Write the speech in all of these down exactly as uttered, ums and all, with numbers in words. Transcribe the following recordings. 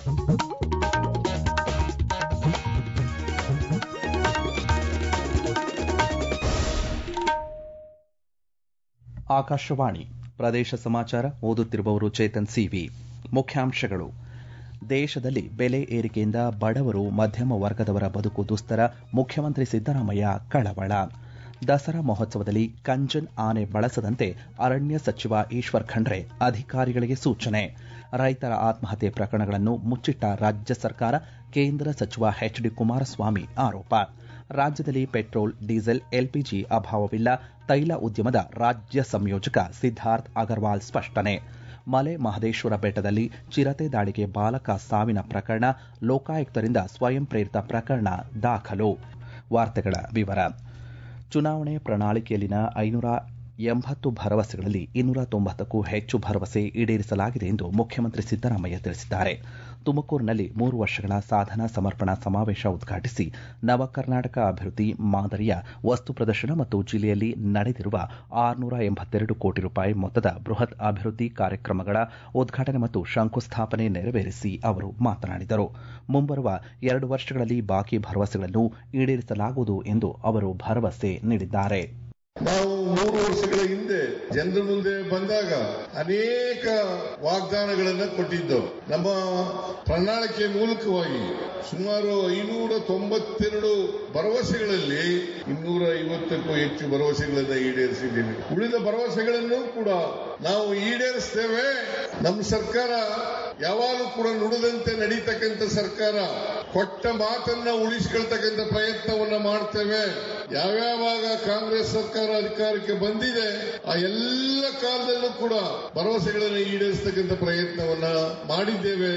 ಆಕಾಶವಾಣಿ ಪ್ರದೇಶ ಸಮಾಚಾರ ಓದುತ್ತಿರುವವರು ಚೇತನ್ ಸಿವಿ. ಮುಖ್ಯಾಂಶಗಳು: ದೇಶದಲ್ಲಿ ಬೆಲೆ ಏರಿಕೆಯಿಂದ ಬಡವರು ಮಧ್ಯಮ ವರ್ಗದವರ ಬದುಕು ದುಸ್ತರ, ಮುಖ್ಯಮಂತ್ರಿ ಸಿದ್ದರಾಮಯ್ಯ ಕಳವಳ. ದಸರಾ ಮಹೋತ್ಸವದಲ್ಲಿ ಕಂಜನ್ ಆನೆ ಬಳಸದಂತೆ ಅರಣ್ಯ ಸಚಿವ ಈಶ್ವರ್ ಖಂಡ್ರೆ ಅಧಿಕಾರಿಗಳಿಗೆ ಸೂಚನೆ. ರೈತರ ಆತ್ಮಹತ್ಯೆ ಪ್ರಕರಣಗಳನ್ನು ಮುಚ್ಚಿಟ್ಟ ರಾಜ್ಯ ಸರ್ಕಾರ, ಕೇಂದ್ರ ಸಚಿವ ಎಚ್ ಡಿ ಕುಮಾರಸ್ವಾಮಿ ಆರೋಪ. ರಾಜ್ಯದಲ್ಲಿ ಪೆಟ್ರೋಲ್, ಡೀಸೆಲ್, ಎಲ್ಪಿಜಿ ಅಭಾವವಿಲ್ಲ, ತೈಲ ಉದ್ಯಮದ ರಾಜ್ಯ ಸಂಯೋಜಕ ಸಿದ್ದಾರ್ಥ ಅಗರ್ವಾಲ್ ಸ್ಪಷ್ಟನೆ. ಮಲೆ ಮಹದೇಶ್ವರ ಬೆಟ್ಟದಲ್ಲಿ ಚಿರತೆ ದಾಳಿಗೆ ಬಾಲಕ ಸಾವಿನ ಪ್ರಕರಣ, ಲೋಕಾಯುಕ್ತರಿಂದ ಸ್ವಯಂ ಪ್ರೇರಿತ ಪ್ರಕರಣ ದಾಖಲು. ವಾರ್ತೆಗಳ ವಿವರ. ಚುನಾವಣೆ ಪ್ರಣಾಳಿಕೆಯಲ್ಲಿನ ಐನೂರ ಎಂಬತ್ತು ಭರವಸೆಗಳಲ್ಲಿ ಇನ್ನೂರ ತೊಂಬತ್ತಕ್ಕೂ ಹೆಚ್ಚು ಭರವಸೆ ಈಡೇರಿಸಲಾಗಿದೆ ಎಂದು ಮುಖ್ಯಮಂತ್ರಿ ಸಿದ್ದರಾಮಯ್ಯ ತಿಳಿಸಿದ್ದಾರೆ. ತುಮಕೂರಿನಲ್ಲಿ ಮೂರು ವರ್ಷಗಳ ಸಾಧನಾ ಸಮರ್ಪಣಾ ಸಮಾವೇಶ ಉದ್ಘಾಟಿಸಿ ನವ ಕರ್ನಾಟಕ ಅಭಿವೃದ್ಧಿ ಮಾದರಿಯ ವಸ್ತು ಪ್ರದರ್ಶನ ಮತ್ತು ಜಿಲ್ಲೆಯಲ್ಲಿ ನಡೆದಿರುವ ಆರುನೂರ ಎಂಬತ್ತೆರಡು ಕೋಟಿ ರೂಪಾಯಿ ಮೊತ್ತದ ಬೃಹತ್ ಅಭಿವೃದ್ಧಿ ಕಾರ್ಯಕ್ರಮಗಳ ಉದ್ಘಾಟನೆ ಮತ್ತು ಶಂಕುಸ್ಥಾಪನೆ ನೆರವೇರಿಸಿ ಅವರು ಮಾತನಾಡಿದರು. ಮುಂಬರುವ ಎರಡು ವರ್ಷಗಳಲ್ಲಿ ಬಾಕಿ ಭರವಸೆಗಳನ್ನು ಈಡೇರಿಸಲಾಗುವುದು ಎಂದು ಅವರು ಭರವಸೆ ನೀಡಿದ್ದಾರೆ. ನಾವು ಮೂರು ವರ್ಷಗಳ ಹಿಂದೆ ಜನರ ಮುಂದೆ ಬಂದಾಗ ಅನೇಕ ವಾಗ್ದಾನಗಳನ್ನು ಕೊಟ್ಟಿದ್ದೆವು. ನಮ್ಮ ಪ್ರಣಾಳಿಕೆ ಮೂಲಕವಾಗಿ ಸುಮಾರು ಐನೂರ ತೊಂಬತ್ತೆರಡು ಭರವಸೆಗಳಲ್ಲಿ ಇನ್ನೂರ ಐವತ್ತಕ್ಕೂ ಹೆಚ್ಚು ಭರವಸೆಗಳನ್ನು ಈಡೇರಿಸಿದ್ದೇವೆ. ಉಳಿದ ಭರವಸೆಗಳನ್ನು ಕೂಡ ನಾವು ಈಡೇರಿಸ್ತೇವೆ. ನಮ್ಮ ಸರ್ಕಾರ ಯಾವಾಗಲೂ ಕೂಡ ನುಡಿದಂತೆ ನಡೀತಕ್ಕಂಥ ಸರ್ಕಾರ, ಕೊಟ್ಟ ಮಾತನ್ನ ಉಳಿಸಿಕೊಳ್ತಕ್ಕಂಥ ಪ್ರಯತ್ನವನ್ನ ಮಾಡ್ತೇವೆ. ಯಾವ್ಯಾವಾಗ ಕಾಂಗ್ರೆಸ್ ಸರ್ಕಾರ ಅಧಿಕಾರಕ್ಕೆ ಬಂದಿದೆ ಆ ಎಲ್ಲ ಕಾಲದಲ್ಲೂ ಕೂಡ ಭರವಸೆಗಳನ್ನು ಈಡೇರಿಸತಕ್ಕಂಥ ಪ್ರಯತ್ನವನ್ನ ಮಾಡಿದ್ದೇವೆ.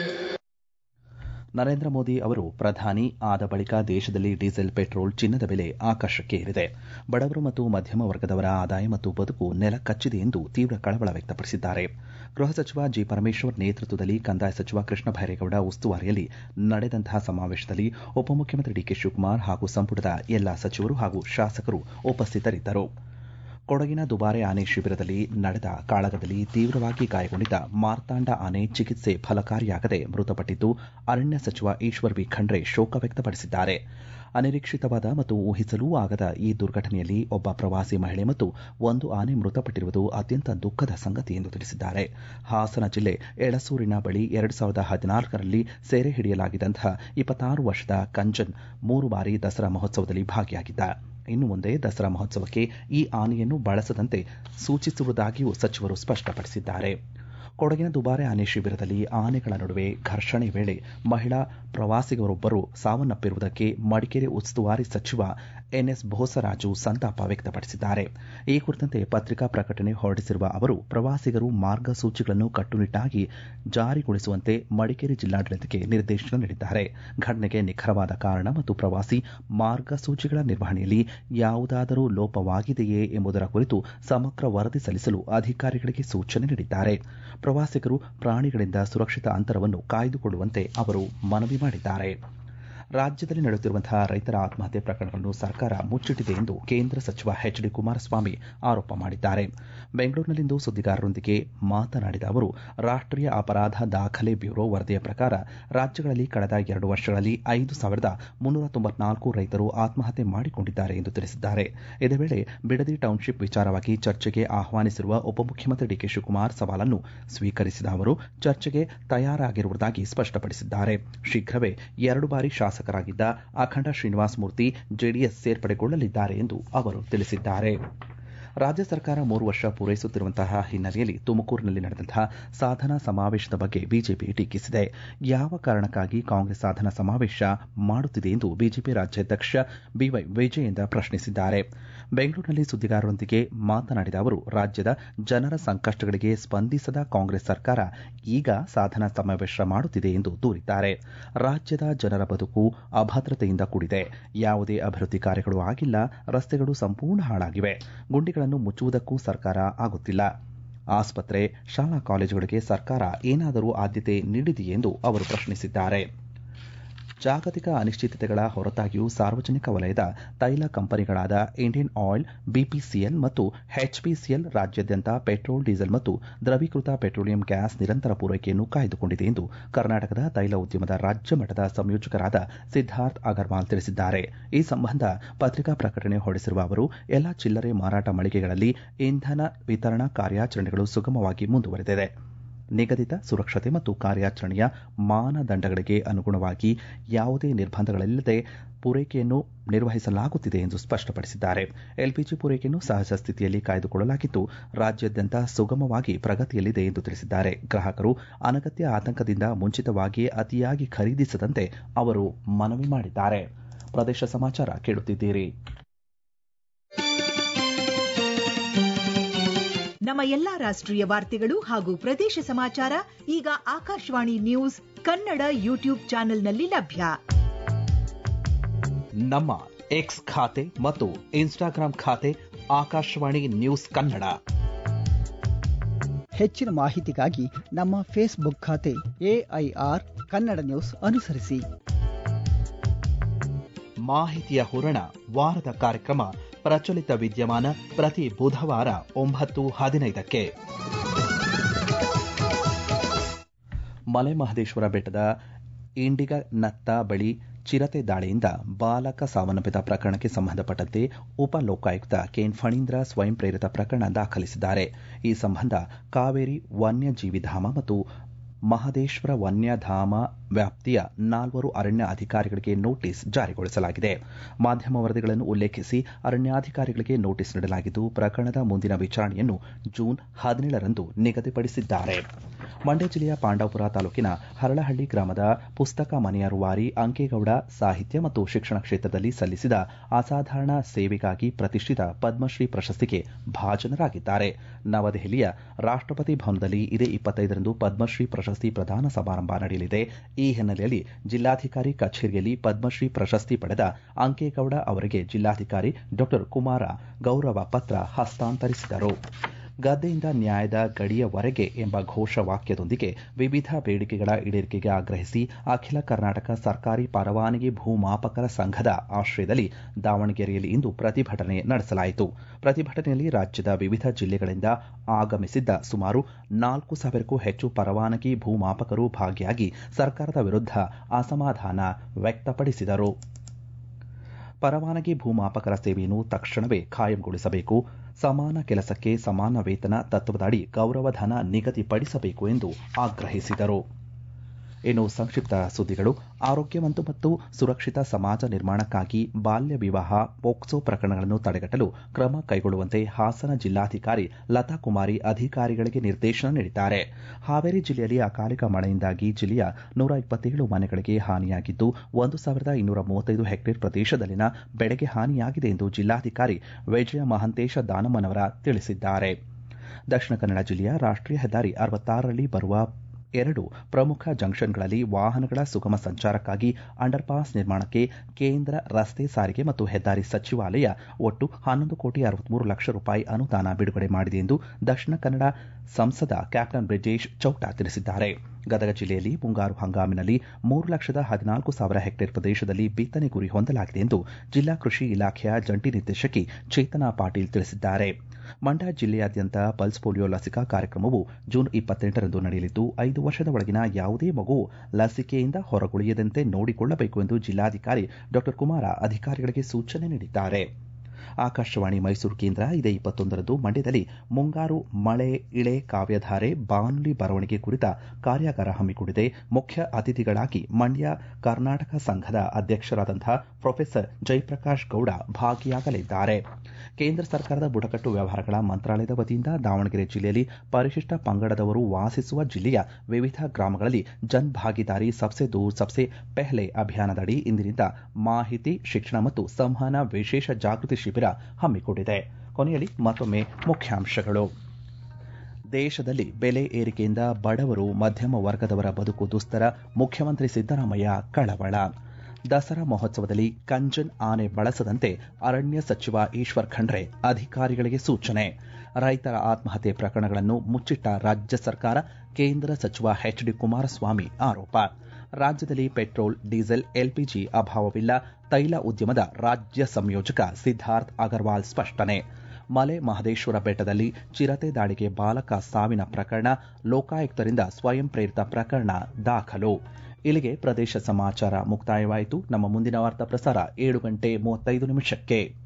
ನರೇಂದ್ರ ಮೋದಿ ಅವರು ಪ್ರಧಾನಿ ಆದ ಬಳಿಕ ದೇಶದಲ್ಲಿ ಡೀಸೆಲ್, ಪೆಟ್ರೋಲ್, ಚಿನ್ನದ ಬೆಲೆ ಆಕಾಶಕ್ಕೆ ಏರಿದೆ. ಬಡವರು ಮತ್ತು ಮಧ್ಯಮ ವರ್ಗದವರ ಆದಾಯ ಮತ್ತು ಬದುಕು ನೆಲಕಚ್ಚಿದೆ ಎಂದು ತೀವ್ರ ಕಳವಳ ವ್ಯಕ್ತಪಡಿಸಿದ್ದಾರೆ. ಗೃಹ ಸಚಿವ ಜಿ ಪರಮೇಶ್ವರ್ ನೇತೃತ್ವದಲ್ಲಿ ಕಂದಾಯ ಸಚಿವ ಕೃಷ್ಣ ಬೈರೇಗೌಡ ಉಸ್ತುವಾರಿಯಲ್ಲಿ ನಡೆದಂತಹ ಸಮಾವೇಶದಲ್ಲಿ ಉಪಮುಖ್ಯಮಂತ್ರಿ ಡಿಕೆ ಶಿವಕುಮಾರ್ ಹಾಗೂ ಸಂಪುಟದ ಎಲ್ಲಾ ಸಚಿವರು ಹಾಗೂ ಶಾಸಕರು ಉಪಸ್ಥಿತರಿದ್ದರು. ಕೊಡಗಿನ ದುಬಾರೆ ಆನೆ ಶಿಬಿರದಲ್ಲಿ ನಡೆದ ಕಾಳಗದಲ್ಲಿ ತೀವ್ರವಾಗಿ ಗಾಯಗೊಂಡಿದ್ದ ಮಾರ್ತಾಂಡ ಆನೆ ಚಿಕಿತ್ಸೆ ಫಲಕಾರಿಯಾಗದೆ ಮೃತಪಟ್ಟಿದ್ದು, ಅರಣ್ಯ ಸಚಿವ ಈಶ್ವರ್ ಬಿ ಖಂಡ್ರೆ ಶೋಕ ವ್ಯಕ್ತಪಡಿಸಿದ್ದಾರೆ. ಅನಿರೀಕ್ಷಿತವಾದ ಮತ್ತು ಊಹಿಸಲೂ ಆಗದ ಈ ದುರ್ಘಟನೆಯಲ್ಲಿ ಒಬ್ಬ ಪ್ರವಾಸಿ ಮಹಿಳೆ ಮತ್ತು ಒಂದು ಆನೆ ಮೃತಪಟ್ಟಿರುವುದು ಅತ್ಯಂತ ದುಃಖದ ಸಂಗತಿ ಎಂದು ತಿಳಿಸಿದ್ದಾರೆ. ಹಾಸನ ಜಿಲ್ಲೆ ಎಳಸೂರಿನ ಬಳಿ ಎರಡು ಸಾವಿರದ ಹದಿನಾಲ್ಕರಲ್ಲಿ ಸೆರೆ ಹಿಡಿಯಲಾಗಿದ್ದಂತಹ ಇಪ್ಪತ್ತಾರು ವರ್ಷದ ಕಂಜನ್ ಮೂರು ಬಾರಿ ದಸರಾ ಮಹೋತ್ಸವದಲ್ಲಿ ಭಾಗಿಯಾಗಿದ್ದ. ಇನ್ನು ಮುಂದೆ ದಸರಾ ಮಹೋತ್ಸವಕ್ಕೆ ಈ ಆನೆಯನ್ನು ಬಳಸದಂತೆ ಸೂಚಿಸುವುದಾಗಿಯೂ ಸಚಿವರು ಸ್ಪಷ್ಟಪಡಿಸಿದ್ದಾರೆ. ಕೊಡಗಿನ ದುಬಾರೆ ಆನೆ ಶಿಬಿರದಲ್ಲಿ ಆನೆಗಳ ನಡುವೆ ಘರ್ಷಣೆ ವೇಳೆ ಮಹಿಳಾ ಪ್ರವಾಸಿಗರೊಬ್ಬರು ಸಾವನ್ನಪ್ಪಿರುವುದಕ್ಕೆ ಮಡಿಕೇರಿ ಉಸ್ತುವಾರಿ ಸಚಿವ ಎನ್ಎಸ್ ಬೋಸರಾಜು ಸಂತಾಪ ವ್ಯಕ್ತಪಡಿಸಿದ್ದಾರೆ. ಈ ಕುರಿತಂತೆ ಪತ್ರಿಕಾ ಪ್ರಕಟಣೆ ಹೊರಡಿಸಿರುವ ಅವರು, ಪ್ರವಾಸಿಗರು ಮಾರ್ಗಸೂಚಿಗಳನ್ನು ಕಟ್ಟುನಿಟ್ಟಾಗಿ ಜಾರಿಗೊಳಿಸುವಂತೆ ಮಡಿಕೇರಿ ಜಿಲ್ಲಾಡಳಿತಕ್ಕೆ ನಿರ್ದೇಶನ ನೀಡಿದ್ದಾರೆ. ಘಟನೆಗೆ ನಿಖರವಾದ ಕಾರಣ ಮತ್ತು ಪ್ರವಾಸಿ ಮಾರ್ಗಸೂಚಿಗಳ ನಿರ್ವಹಣೆಯಲ್ಲಿ ಯಾವುದಾದರೂ ಲೋಪವಾಗಿದೆಯೇ ಎಂಬುದರ ಕುರಿತು ಸಮಗ್ರ ವರದಿ ಸಲ್ಲಿಸಲು ಅಧಿಕಾರಿಗಳಿಗೆ ಸೂಚನೆ ನೀಡಿದ್ದಾರೆ. ಪ್ರವಾಸಿಗರು ಪ್ರಾಣಿಗಳಿಂದ ಸುರಕ್ಷಿತ ಅಂತರವನ್ನು ಕಾಯ್ದುಕೊಳ್ಳುವಂತೆ ಅವರು ಮನವಿ ಮಾಡಿದ್ದಾರೆ. ರಾಜ್ಯದಲ್ಲಿ ನಡೆಯುತ್ತಿರುವಂತಹ ರೈತರ ಆತ್ಮಹತ್ಯೆ ಪ್ರಕರಣಗಳನ್ನು ಸರ್ಕಾರ ಮುಚ್ಚಿಟ್ಟಿದೆ ಎಂದು ಕೇಂದ್ರ ಸಚಿವ ಎಚ್ ಡಿ ಕುಮಾರಸ್ವಾಮಿ ಆರೋಪ ಮಾಡಿದ್ದಾರೆ. ಬೆಂಗಳೂರಿನಲ್ಲಿಂದು ಸುದ್ದಿಗಾರರೊಂದಿಗೆ ಮಾತನಾಡಿದ ಅವರು, ರಾಷ್ಟ್ರೀಯ ಅಪರಾಧ ದಾಖಲೆ ಬ್ಯೂರೋ ವರದಿಯ ಪ್ರಕಾರ ರಾಜ್ಯಗಳಲ್ಲಿ ಕಳೆದ ಎರಡು ವರ್ಷಗಳಲ್ಲಿ ಐದು ಸಾವಿರದ ಮುನ್ನೂರ ತೊಂಬತ್ನಾಲ್ಕು ರೈತರು ಆತ್ಮಹತ್ಯೆ ಮಾಡಿಕೊಂಡಿದ್ದಾರೆ ಎಂದು ತಿಳಿಸಿದ್ದಾರೆ. ಇದೇ ವೇಳೆ ಬಿಡದಿ ಟೌನ್ಶಿಪ್ ವಿಚಾರವಾಗಿ ಚರ್ಚೆಗೆ ಆಹ್ವಾನಿಸಿರುವ ಉಪಮುಖ್ಯಮಂತ್ರಿ ಡಿಕೆ ಶಿವಕುಮಾರ್ ಸವಾಲನ್ನು ಸ್ವೀಕರಿಸಿದ ಅವರು ಚರ್ಚೆಗೆ ತಯಾರಾಗಿರುವುದಾಗಿ ಸ್ಪಷ್ಟಪಡಿಸಿದ್ದಾರೆ. ಶೀಘ್ರವೇ ಎರಡು ಬಾರಿ ಶಾಸಕರಾಗಿದ್ದ ಅಖಂಡ ಶ್ರೀನಿವಾಸ ಮೂರ್ತಿ ಜೆಡಿಎಸ್ ಸೇರ್ಪಡೆಗೊಳ್ಳಲಿದ್ದಾರೆ ಎಂದು ಅವರು ತಿಳಿಸಿದ್ದಾರೆ. ರಾಜ್ಯ ಸರ್ಕಾರ ಮೂರು ವರ್ಷ ಪೂರೈಸುತ್ತಿರುವಂತಹ ಹಿನ್ನೆಲೆಯಲ್ಲಿ ತುಮಕೂರಿನಲ್ಲಿ ನಡೆದಂತಹ ಸಾಧನಾ ಸಮಾವೇಶದ ಬಗ್ಗೆ ಬಿಜೆಪಿ ಟೀಕಿಸಿದೆ. ಯಾವ ಕಾರಣಕ್ಕಾಗಿ ಕಾಂಗ್ರೆಸ್ ಸಾಧನಾ ಸಮಾವೇಶ ಮಾಡುತ್ತಿದೆ ಎಂದು ಬಿಜೆಪಿ ರಾಜ್ಯಾಧ್ಯಕ್ಷ ಬಿವೈ ವಿಜಯೇಂದ್ರ ಪ್ರಶ್ನಿಸಿದ್ದಾರೆ. ಬೆಂಗಳೂರಿನಲ್ಲಿ ಸುದ್ದಿಗಾರರೊಂದಿಗೆ ಮಾತನಾಡಿದ ಅವರು, ರಾಜ್ಯದ ಜನರ ಸಂಕಷ್ಟಗಳಿಗೆ ಸ್ಪಂದಿಸದ ಕಾಂಗ್ರೆಸ್ ಸರ್ಕಾರ ಈಗ ಸಾಧನಾ ಸಮಾವೇಶ ಮಾಡುತ್ತಿದೆ ಎಂದು ದೂರಿದ್ದಾರೆ. ರಾಜ್ಯದ ಜನರ ಬದುಕು ಅಭದ್ರತೆಯಿಂದ ಕೂಡಿದೆ. ಯಾವುದೇ ಅಭಿವೃದ್ಧಿ ಕಾರ್ಯಗಳು ಆಗಿಲ್ಲ. ರಸ್ತೆಗಳು ಸಂಪೂರ್ಣ ಹಾಳಾಗಿವೆ. ಗುಂಡಿಗಳನ್ನು ಮುಚ್ಚುವುದಕ್ಕೂ ಸರ್ಕಾರ ಆಗುತ್ತಿಲ್ಲ. ಆಸ್ಪತ್ರೆ, ಶಾಲಾ ಕಾಲೇಜುಗಳಿಗೆ ಸರ್ಕಾರ ಏನಾದರೂ ಆದ್ಯತೆ ನೀಡಿದೆಯೇ ಎಂದು ಅವರು ಪ್ರಶ್ನಿಸಿದ್ದಾರೆ. ಜಾಗತಿಕ ಅನಿಶ್ಚಿತತೆಗಳ ಹೊರತಾಗಿಯೂ ಸಾರ್ವಜನಿಕ ವಲಯದ ತೈಲ ಕಂಪನಿಗಳಾದ ಇಂಡಿಯನ್ ಆಯಿಲ್, ಬಿಪಿಸಿಎಲ್ ಮತ್ತು ಎಚ್ಪಿಸಿಎಲ್ ರಾಜ್ಯಾದ್ಯಂತ ಪೆಟ್ರೋಲ್, ಡೀಸೆಲ್ ಮತ್ತು ದ್ರವೀಕೃತ ಪೆಟ್ರೋಲಿಯಂ ಗ್ಯಾಸ್ ನಿರಂತರ ಪೂರೈಕೆಯನ್ನು ಕಾಯ್ದುಕೊಂಡಿದೆ ಎಂದು ಕರ್ನಾಟಕದ ತೈಲ ಉದ್ಯಮದ ರಾಜ್ಯ ಮಟ್ಟದ ಸಂಯೋಜಕರಾದ ಸಿದ್ದಾರ್ಥ್ ಅಗರ್ವಾಲ್ ತಿಳಿಸಿದ್ದಾರೆ. ಈ ಸಂಬಂಧ ಪತ್ರಿಕಾ ಪ್ರಕಟಣೆ ಹೊರಡಿಸಿರುವ ಅವರು, ಎಲ್ಲಾ ಚಿಲ್ಲರೆ ಮಾರಾಟ ಮಳಿಗೆಗಳಲ್ಲಿ ಇಂಧನ ವಿತರಣಾ ಕಾರ್ಯಾಚರಣೆಗಳು ಸುಗಮವಾಗಿ ಮುಂದುವರೆದಿದೆ. ನಿಗದಿತ ಸುರಕ್ಷತೆ ಮತ್ತು ಕಾರ್ಯಾಚರಣೆಯ ಮಾನದಂಡಗಳಿಗೆ ಅನುಗುಣವಾಗಿ ಯಾವುದೇ ನಿರ್ಬಂಧಗಳಿಲ್ಲದೆ ಪೂರೈಕೆಯನ್ನು ನಿರ್ವಹಿಸಲಾಗುತ್ತಿದೆ ಎಂದು ಸ್ಪಷ್ಟಪಡಿಸಿದ್ದಾರೆ. ಎಲ್ಪಿಜಿ ಪೂರೈಕೆಯನ್ನು ಸಹಜ ಸ್ಥಿತಿಯಲ್ಲಿ ಕಾಯ್ದುಕೊಳ್ಳಲಾಗಿದ್ದು, ರಾಜ್ಯಾದ್ಯಂತ ಸುಗಮವಾಗಿ ಪ್ರಗತಿಯಲ್ಲಿದೆ ಎಂದು ತಿಳಿಸಿದ್ದಾರೆ. ಗ್ರಾಹಕರು ಅನಗತ್ಯ ಆತಂಕದಿಂದ ಮುಂಚಿತವಾಗಿಯೇ ಅತಿಯಾಗಿ ಖರೀದಿಸದಂತೆ ಅವರು ಮನವಿ ಮಾಡಿದ್ದಾರೆ. ಪ್ರದೇಶ ಸಮಾಚಾರ ಕೇಳುತ್ತಿದ್ದೀರಿ. ನಮ್ಮ ಎಲ್ಲಾ ರಾಷ್ಟ್ರೀಯ ವಾರ್ತೆಗಳು ಹಾಗೂ ಪ್ರದೇಶ ಸಮಾಚಾರ ಈಗ ಆಕಾಶವಾಣಿ ನ್ಯೂಸ್ ಕನ್ನಡ ಯೂಟ್ಯೂಬ್ ಚಾನೆಲ್ನಲ್ಲಿ ಲಭ್ಯ. ನಮ್ಮ ಎಕ್ಸ್ ಖಾತೆ ಮತ್ತು ಇನ್ಸ್ಟಾಗ್ರಾಂ ಖಾತೆ ಆಕಾಶವಾಣಿ ನ್ಯೂಸ್ ಕನ್ನಡ. ಹೆಚ್ಚಿನ ಮಾಹಿತಿಗಾಗಿ ನಮ್ಮ ಫೇಸ್ಬುಕ್ ಖಾತೆ ಎಐಆರ್ ಕನ್ನಡ ನ್ಯೂಸ್ ಅನುಸರಿಸಿ. ಮಾಹಿತಿಯ ಹೂರಣ ವಾರದ ಕಾರ್ಯಕ್ರಮ ಪ್ರಚಲಿತ ವಿದ್ಯಮಾನ ಪ್ರತಿ ಬುಧವಾರ ಒಂಬತ್ತು ಹದಿನೈದಕ್ಕೆ. ಮಲೆಮಹದೇಶ್ವರ ಬೆಟ್ಟದ ಇಂಡಿಗನತ್ತ ಬಳಿ ಚಿರತೆ ದಾಳಿಯಿಂದ ಬಾಲಕ ಸಾವನ್ನಪ್ಪಿದ ಪ್ರಕರಣಕ್ಕೆ ಸಂಬಂಧಪಟ್ಟಂತೆ ಉಪ ಲೋಕಾಯುಕ್ತ ಕೆಎನ್ ಫಣೀಂದ್ರ ಸ್ವಯಂ ಪ್ರೇರಿತ ಪ್ರಕರಣ ದಾಖಲಿಸಿದ್ದಾರೆ. ಈ ಸಂಬಂಧ ಕಾವೇರಿ ವನ್ಯಜೀವಿಧಾಮ ಮತ್ತು ಮಹದೇಶ್ವರ ವನ್ಯಧಾಮ ವ್ಯಾಪ್ತಿಯ ನಾಲ್ವರು ಅರಣ್ಯ ಅಧಿಕಾರಿಗಳಿಗೆ ನೋಟಿಸ್ ಜಾರಿಗೊಳಿಸಲಾಗಿದೆ. ಮಾಧ್ಯಮ ವರದಿಗಳನ್ನು ಉಲ್ಲೇಖಿಸಿ ಅರಣ್ಯಾಧಿಕಾರಿಗಳಿಗೆ ನೋಟಿಸ್ ನೀಡಲಾಗಿದ್ದು, ಪ್ರಕರಣದ ಮುಂದಿನ ವಿಚಾರಣೆಯನ್ನು ಜೂನ್ ಹದಿನೇಳರಂದು ನಿಗದಿಪಡಿಸಿದ್ದಾರೆ. ಮಂಡ್ಯ ಜಿಲ್ಲೆಯ ಪಾಂಡವಪುರ ತಾಲೂಕಿನ ಹರಳಹಳ್ಳಿ ಗ್ರಾಮದ ಪುಸ್ತಕ ಮನೆಯ ರೂವಾರಿ ಅಂಕೇಗೌಡ ಸಾಹಿತ್ಯ ಮತ್ತು ಶಿಕ್ಷಣ ಕ್ಷೇತ್ರದಲ್ಲಿ ಸಲ್ಲಿಸಿದ ಅಸಾಧಾರಣ ಸೇವೆಗಾಗಿ ಪ್ರತಿಷ್ಠಿತ ಪದ್ಮಶ್ರೀ ಪ್ರಶಸ್ತಿಗೆ ಭಾಜನರಾಗಿದ್ದಾರೆ. ನವದೆಹಲಿಯ ರಾಷ್ಟ್ರಪತಿ ಭವನದಲ್ಲಿ ಇದೇ ಇಪ್ಪತ್ತೈದರಂದು ಪದ್ಮಶ್ರೀ ಪ್ರಶಸ್ತಿ ಪ್ರದಾನ ಸಮಾರಂಭ ನಡೆಯಲಿದೆ. ಈ ಹಿನ್ನೆಲೆಯಲ್ಲಿ ಜಿಲ್ಲಾಧಿಕಾರಿ ಕಚೇರಿಯಲ್ಲಿ ಪದ್ಮಶ್ರೀ ಪ್ರಶಸ್ತಿ ಪಡೆದ ಅಂಕೇಗೌಡ ಅವರಿಗೆ ಜಿಲ್ಲಾಧಿಕಾರಿ ಡಾ ಕುಮಾರ ಗೌರವ ಪತ್ರ ಹಸ್ತಾಂತರಿಸಿದರು. ಗದ್ದೆಯಿಂದ ನ್ಯಾಯದ ಗಡಿಯವರೆಗೆ ಎಂಬ ಘೋಷವಾಕ್ಯದೊಂದಿಗೆ ವಿವಿಧ ಬೇಡಿಕೆಗಳ ಈಡೇರಿಕೆಗೆ ಆಗ್ರಹಿಸಿ ಅಖಿಲ ಕರ್ನಾಟಕ ಸರ್ಕಾರಿ ಪರವಾನಗಿ ಭೂಮಾಪಕರ ಸಂಘದ ಆಶ್ರಯದಲ್ಲಿ ದಾವಣಗೆರೆಯಲ್ಲಿ ಇಂದು ಪ್ರತಿಭಟನೆ ನಡೆಸಲಾಯಿತು. ಪ್ರತಿಭಟನೆಯಲ್ಲಿ ರಾಜ್ಯದ ವಿವಿಧ ಜಿಲ್ಲೆಗಳಿಂದ ಆಗಮಿಸಿದ್ದ ಸುಮಾರು ನಾಲ್ಕು ಸಾವಿರಕ್ಕೂ ಹೆಚ್ಚು ಪರವಾನಗಿ ಭೂಮಾಪಕರು ಭಾಗಿಯಾಗಿ ಸರ್ಕಾರದ ವಿರುದ್ಧ ಅಸಮಾಧಾನ ವ್ಯಕ್ತಪಡಿಸಿದರು. ಪರವಾನಗಿ ಭೂಮಾಪಕರ ಸೇವೆಯನ್ನು ತಕ್ಷಣವೇ ಖಾಯಂಗೊಳಿಸಬೇಕು, ಸಮಾನ ಕೆಲಸಕ್ಕೆ ಸಮಾನ ವೇತನ ತತ್ವದಡಿ ಗೌರವಧನ ನಿಗದಿಪಡಿಸಬೇಕು ಎಂದು ಆಗ್ರಹಿಸಿದರು. ಇನ್ನು ಸಂಕ್ಷಿಪ್ತ ಸುದ್ದಿಗಳು. ಆರೋಗ್ಯವಂತ ಮತ್ತು ಸುರಕ್ಷಿತ ಸಮಾಜ ನಿರ್ಮಾಣಕ್ಕಾಗಿ ಬಾಲ್ಯ ವಿವಾಹ, ಪೋಕ್ಸೋ ಪ್ರಕರಣಗಳನ್ನು ತಡೆಗಟ್ಟಲು ಕ್ರಮ ಕೈಗೊಳ್ಳುವಂತೆ ಹಾಸನ ಜಿಲ್ಲಾಧಿಕಾರಿ ಲತಾ ಕುಮಾರಿ ಅಧಿಕಾರಿಗಳಿಗೆ ನಿರ್ದೇಶನ ನೀಡಿದ್ದಾರೆ. ಹಾವೇರಿ ಜಿಲ್ಲೆಯಲ್ಲಿ ಅಕಾಲಿಕ ಮಳೆಯಿಂದಾಗಿ ಜಿಲ್ಲೆಯ ನೂರ ಇಪ್ಪತ್ತೇಳು ಮನೆಗಳಿಗೆ ಹಾನಿಯಾಗಿದ್ದು, ಒಂದು ಸಾವಿರದ ಇನ್ನೂರ ಮೂವತ್ತೈದು ಹೆಕ್ಟೇರ್ ಪ್ರದೇಶದಲ್ಲಿನ ಬೆಳೆಗೆ ಹಾನಿಯಾಗಿದೆ ಎಂದು ಜಿಲ್ಲಾಧಿಕಾರಿ ವಿಜಯ ಮಹಂತೇಶ ದಾನಮ್ಮನವರ ತಿಳಿಸಿದ್ದಾರೆ. ದಕ್ಷಿಣ ಕನ್ನಡ ಜಿಲ್ಲೆಯ ರಾಷ್ಟ್ರೀಯ ಹೆದ್ದಾರಿ ಅರವತ್ತಾರರಲ್ಲಿ ಬರುವ ಎರಡು ಪ್ರಮುಖ ಜಂಕ್ಷನ್ಗಳಲ್ಲಿ ವಾಹನಗಳ ಸುಗಮ ಸಂಚಾರಕ್ಕಾಗಿ ಅಂಡರ್ಪಾಸ್ ನಿರ್ಮಾಣಕ್ಕೆ ಕೇಂದ್ರ ರಸ್ತೆ ಸಾರಿಗೆ ಮತ್ತು ಹೆದ್ದಾರಿ ಸಚಿವಾಲಯ ಒಟ್ಟು ಹನ್ನೊಂದು ಕೋಟಿ ಅರವತ್ಮೂರು ಲಕ್ಷ ರೂಪಾಯಿ ಅನುದಾನ ಬಿಡುಗಡೆ ಮಾಡಿದೆ ಎಂದು ದಕ್ಷಿಣ ಕನ್ನಡ ಸಂಸದ ಕ್ಯಾಪ್ಟನ್ ಬ್ರಿಜೇಶ್ ಚೌಟ ತಿಳಿಸಿದ್ದಾರೆ. ಗದಗ ಜಿಲ್ಲೆಯಲ್ಲಿ ಮುಂಗಾರು ಹಂಗಾಮಿನಲ್ಲಿ ಮೂರು ಲಕ್ಷದ ಹದಿನಾಲ್ಕು ಸಾವಿರ ಹೆಕ್ಟೇರ್ ಪ್ರದೇಶದಲ್ಲಿ ಬಿತ್ತನೆ ಗುರಿ ಹೊಂದಲಾಗಿದೆ ಎಂದು ಜಿಲ್ಲಾ ಕೃಷಿ ಇಲಾಖೆಯ ಜಂಟಿ ನಿರ್ದೇಶಕಿ ಚೇತನಾ ಪಾಟೀಲ್ ತಿಳಿಸಿದ್ದಾರೆ. ಮಂಡ್ಯ ಜಿಲ್ಲೆಯಾದ್ಯಂತ ಪಲ್ಸ್ ಪೋಲಿಯೋ ಲಸಿಕಾ ಕಾರ್ಯಕ್ರಮವು ಜೂನ್ ಇಪ್ಪತ್ತೆಂಟರಂದು ನಡೆಯಲಿದ್ದು, ಐದು ವರ್ಷದ ಒಳಗಿನ ಯಾವುದೇ ಮಗು ಲಸಿಕೆಯಿಂದ ಹೊರಗುಳಿಯದಂತೆ ನೋಡಿಕೊಳ್ಳಬೇಕು ಎಂದು ಜಿಲ್ಲಾಧಿಕಾರಿ ಡಾ ಕುಮಾರ ಅಧಿಕಾರಿಗಳಿಗೆ ಸೂಚನೆ ನೀಡಿದ್ದಾರೆ. ಆಕಾಶವಾಣಿ ಮೈಸೂರು ಕೇಂದ್ರ ಇದೇ ಇಪ್ಪತ್ತೊಂದರಂದು ಮಂಡ್ಯದಲ್ಲಿ ಮುಂಗಾರು ಮಳೆ ಇಳೆ ಕಾವ್ಯಧಾರೆ ಬಾನುಲಿ ಬರವಣಿಗೆ ಕುರಿತ ಕಾರ್ಯಾಗಾರ ಹಮ್ಮಿಕೊಂಡಿದೆ. ಮುಖ್ಯ ಅತಿಥಿಗಳಾಗಿ ಮಂಡ್ಯ ಕರ್ನಾಟಕ ಸಂಘದ ಅಧ್ಯಕ್ಷರಾದಂತಹ ಪ್ರೊಫೆಸರ್ ಜಯಪ್ರಕಾಶ್ ಗೌಡ ಭಾಗಿಯಾಗಲಿದ್ದಾರೆ. ಕೇಂದ್ರ ಸರ್ಕಾರದ ಬುಡಕಟ್ಟು ವ್ಯವಹಾರಗಳ ಮಂತ್ರಾಲಯದ ವತಿಯಿಂದ ದಾವಣಗೆರೆ ಜಿಲ್ಲೆಯಲ್ಲಿ ಪರಿಶಿಷ್ಟ ಪಂಗಡದವರು ವಾಸಿಸುವ ಜಿಲ್ಲೆಯ ವಿವಿಧ ಗ್ರಾಮಗಳಲ್ಲಿ ಜನ್ ಭಾಗಿದಾರಿ ಸಬ್ಸೆ ದೂರ್ ಸಬ್ಸೆ ಪೆಹ್ಲೆ ಅಭಿಯಾನದಡಿ ಇಂದಿನಿಂದ ಮಾಹಿತಿ, ಶಿಕ್ಷಣ ಮತ್ತು ಸಂವಹನ ವಿಶೇಷ ಜಾಗೃತಿ ಶಿಬಿರ ಹಮ್ಮಿಕೊಂಡಿದೆ. ಕೊನೆಯಲ್ಲಿ ಮತ್ತೊಮ್ಮೆ ಮುಖ್ಯಾಂಶಗಳು. ದೇಶದಲ್ಲಿ ಬೆಲೆ ಏರಿಕೆಯಿಂದ ಬಡವರು, ಮಧ್ಯಮ ವರ್ಗದವರ ಬದುಕು ದುಸ್ತರ, ಮುಖ್ಯಮಂತ್ರಿ ಸಿದ್ದರಾಮಯ್ಯ ಕಳವಳ. ದಸರಾ ಮಹೋತ್ಸವದಲ್ಲಿ ಕಂಜನ್ ಆನೆ ಬಳಸದಂತೆ ಅರಣ್ಯ ಸಚಿವ ಈಶ್ವರ್ ಖಂಡ್ರೆ ಅಧಿಕಾರಿಗಳಿಗೆ ಸೂಚನೆ. ರೈತರ ಆತ್ಮಹತ್ಯೆ ಪ್ರಕರಣಗಳನ್ನು ಮುಚ್ಚಿಟ್ಟ ರಾಜ್ಯ ಸರ್ಕಾರ, ಕೇಂದ್ರ ಸಚಿವ ಎಚ್ ಡಿ ಕುಮಾರಸ್ವಾಮಿ ಆರೋಪ. ರಾಜ್ಯದಲ್ಲಿ ಪೆಟ್ರೋಲ್ ಡೀಸೆಲ್ ಎಲ್ಪಿಜಿ ಅಭಾವವಿಲ್ಲ, ತೈಲ ಉದ್ಯಮದ ರಾಜ್ಯ ಸಂಯೋಜಕ ಸಿದ್ದಾರ್ಥ್ ಅಗರ್ವಾಲ್ ಸ್ಪಷ್ಟನೆ. ಮಲೆ ಮಹದೇಶ್ವರ ಬೆಟ್ಟದಲ್ಲಿ ಚಿರತೆ ದಾಳಿಗೆ ಬಾಲಕ ಸಾವಿನ ಪ್ರಕರಣ, ಲೋಕಾಯುಕ್ತರಿಂದ ಸ್ವಯಂ ಪ್ರೇರಿತ ಪ್ರಕರಣ ದಾಖಲು. ಇಲ್ಲಿಗೆ ಪ್ರದೇಶ ಸಮಾಚಾರ ಮುಕ್ತಾಯವಾಯಿತು. ನಮ್ಮ ಮುಂದಿನ ವಾರ್ತಾ ಪ್ರಸಾರ ಏಳು ಗಂಟೆ ಮೂವತ್ತೈದು ನಿಮಿಷಕ್ಕೆ.